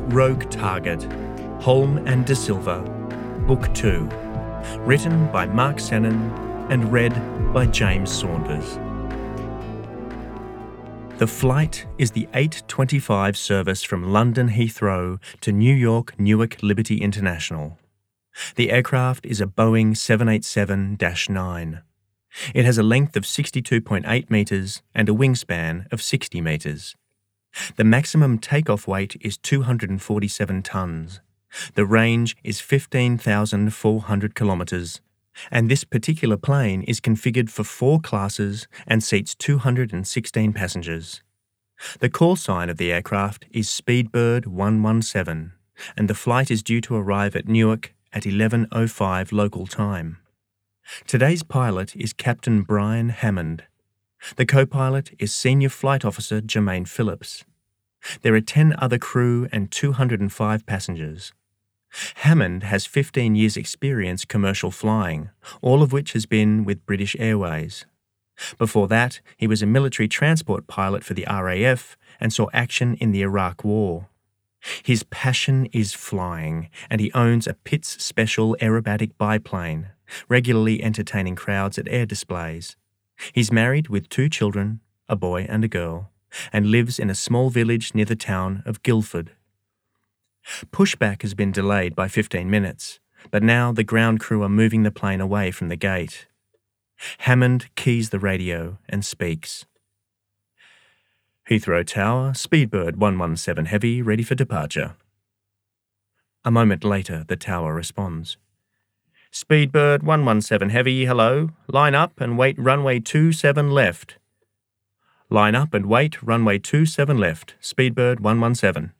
Rogue Target, Holm and De Silva, Book 2, written by Mark Sennan and read by James Saunders. The flight is the 8:25 service from London Heathrow to New York Newark Liberty International. The aircraft is a Boeing 787-9. It has a length of 62.8 metres and a wingspan of 60 metres. The maximum takeoff weight is 247 tonnes. The range is 15,400 kilometres, and this particular plane is configured for 4 classes and seats 216 passengers. The call sign of the aircraft is Speedbird 117, and the flight is due to arrive at Newark at 11:05 local time. Today's pilot is Captain Brian Hammond. The co-pilot is Senior Flight Officer Jermaine Phillips. There are 10 other crew and 205 passengers. Hammond has 15 years' experience commercial flying, all of which has been with British Airways. Before that, he was a military transport pilot for the RAF and saw action in the Iraq War. His passion is flying, and he owns a Pitts Special aerobatic biplane, regularly entertaining crowds at air displays. He's married with 2 children, a boy and a girl, and lives in a small village near the town of Guildford. Pushback has been delayed by 15 minutes, but now the ground crew are moving the plane away from the gate. Hammond keys the radio and speaks. Heathrow Tower, Speedbird 117 Heavy, ready for departure. A moment later, the tower responds. Speedbird 117 Heavy, hello. Line up and wait runway 27 left. Line up and wait runway 27 left. Speedbird 117.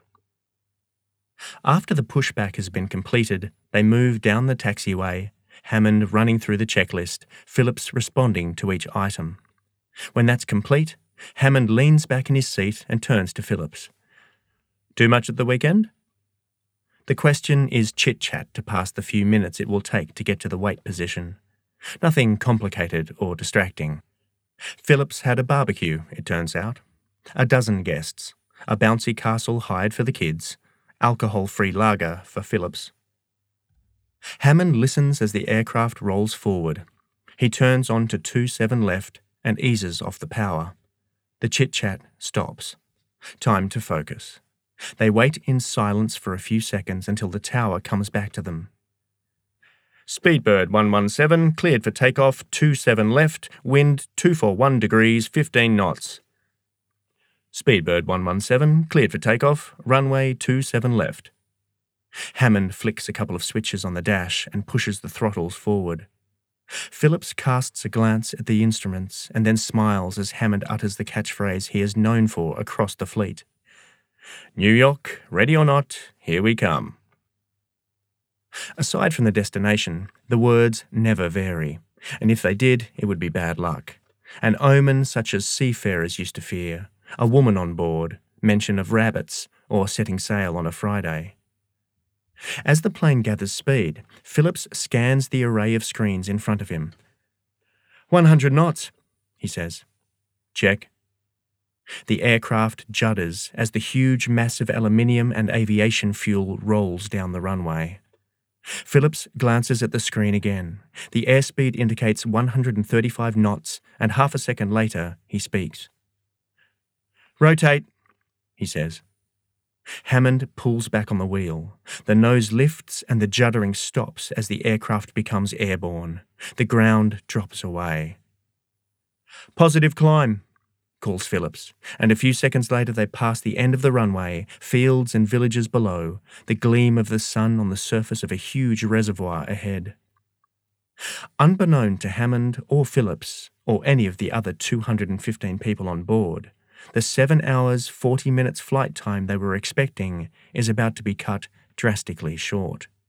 After the pushback has been completed, they move down the taxiway, Hammond running through the checklist, Phillips responding to each item. When that's complete, Hammond leans back in his seat and turns to Phillips. Do much at the weekend? The question is chit-chat to pass the few minutes it will take to get to the wait position. Nothing complicated or distracting. Phillips had a barbecue, it turns out. 12 guests, a bouncy castle hired for the kids, alcohol-free lager for Phillips. Hammond listens as the aircraft rolls forward. He turns on to 27 left and eases off the power. The chit-chat stops. Time to focus. They wait in silence for a few seconds until the tower comes back to them. Speedbird 117, cleared for takeoff, 27 left, wind 241 degrees, 15 knots. Speedbird 117, cleared for takeoff, runway 27 left. Hammond flicks a couple of switches on the dash and pushes the throttles forward. Phillips casts a glance at the instruments and then smiles as Hammond utters the catchphrase he is known for across the fleet. New York, ready or not, here we come. Aside from the destination, the words never vary, and if they did, it would be bad luck. An omen such as seafarers used to fear, a woman on board, mention of rabbits, or setting sail on a Friday. As the plane gathers speed, Phillips scans the array of screens in front of him. 100 knots, he says. Check. The aircraft judders as the huge mass of aluminium and aviation fuel rolls down the runway. Phillips glances at the screen again. The airspeed indicates 135 knots, and half a second later, he speaks. Rotate, he says. Hammond pulls back on the wheel. The nose lifts and the juddering stops as the aircraft becomes airborne. The ground drops away. Positive climb, calls Phillips, and a few seconds later they pass the end of the runway, fields and villages below, the gleam of the sun on the surface of a huge reservoir ahead. Unbeknown to Hammond or Phillips, or any of the other 215 people on board, the 7 hours, 40 minutes flight time they were expecting is about to be cut drastically short.